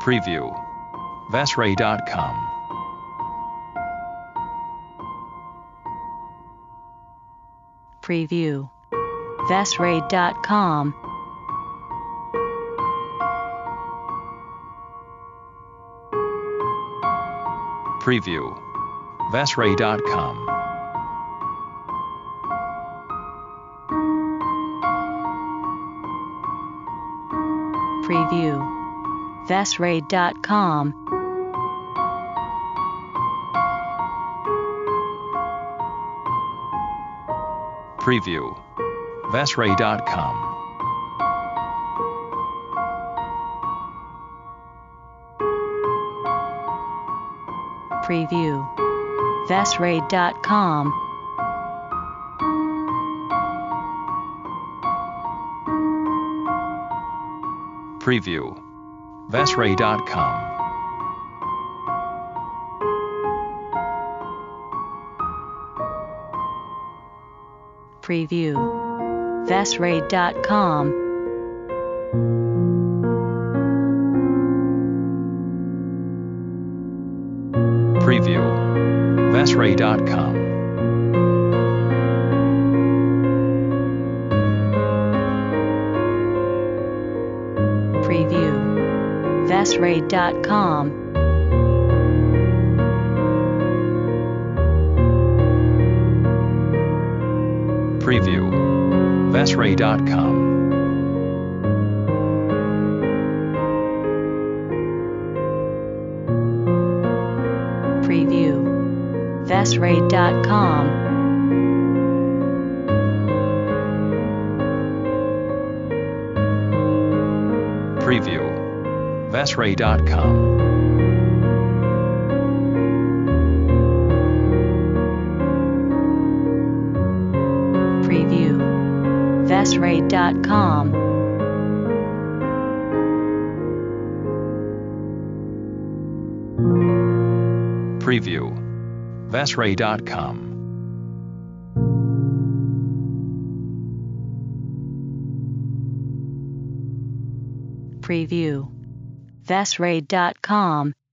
Preview. Vasray.com. Preview. Vasray.com. Preview. Vasray.com. Preview. Vasray.com. Preview. Vasray.com. Preview. Vasray.com. Preview. Vasray.com. Preview. Vasray.com. Preview. Vasray.com. Preview. Vasray.com. Preview. Vasray.com. Preview. Vasray.com. Preview. Vasray.com. Preview. Vasray.com. Preview. Vasray.com. Preview. Vasray.com.